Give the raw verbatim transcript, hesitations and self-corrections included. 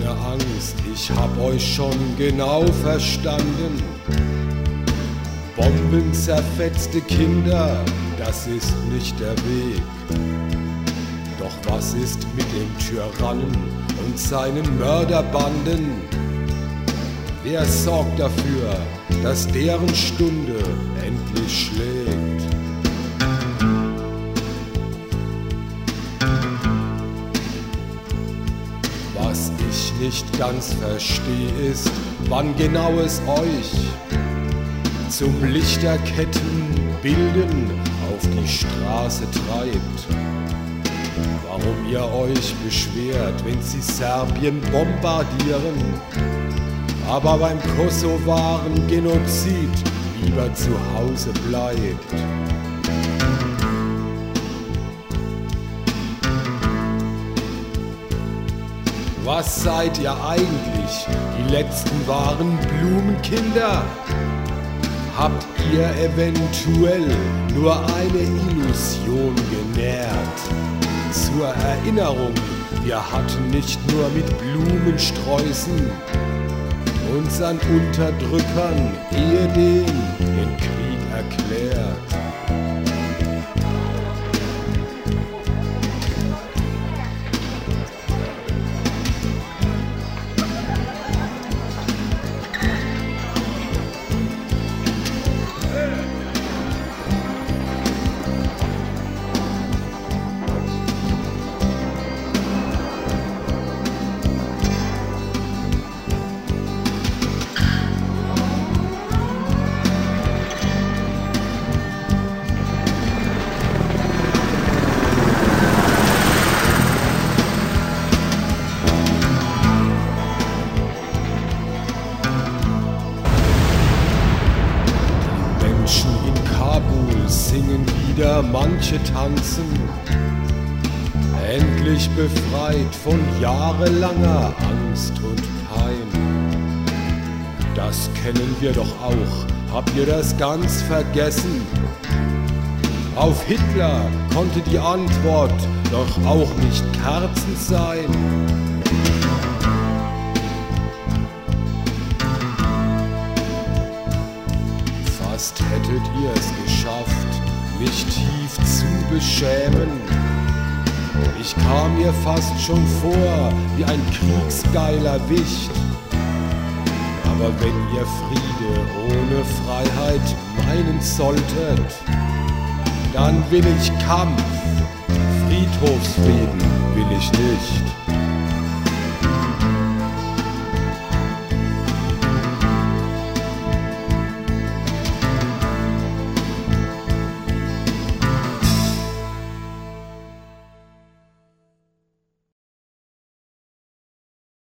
keine Angst, ich hab euch schon genau verstanden. Bomben zerfetzte Kinder, das ist nicht der Weg. Doch was ist mit dem Tyrannen und seinen Mörderbanden? Wer sorgt dafür, dass deren Stunde endlich schlägt? Was ich nicht ganz verstehe ist, wann genau es euch zum Lichterketten bilden auf die Straße treibt. Warum ihr euch beschwert, wenn sie Serbien bombardieren, aber beim kosovaren Genozid lieber zu Hause bleibt. Was seid ihr eigentlich? Die letzten waren Blumenkinder? Habt ihr eventuell nur eine Illusion genährt? Zur Erinnerung, wir hatten nicht nur mit Blumensträußen unseren Unterdrückern ehedem den Krieg erklärt. Singen wieder, manche tanzen, endlich befreit von jahrelanger Angst und Pein. Das kennen wir doch auch, habt ihr das ganz vergessen? Auf Hitler konnte die Antwort doch auch nicht Kerzen sein. Fast hättet ihr es geschafft, mich tief zu beschämen. Ich kam mir fast schon vor wie ein kriegsgeiler Wicht. Aber wenn ihr Friede ohne Freiheit meinen solltet, dann will ich Kampf, Friedhofsfrieden will ich nicht.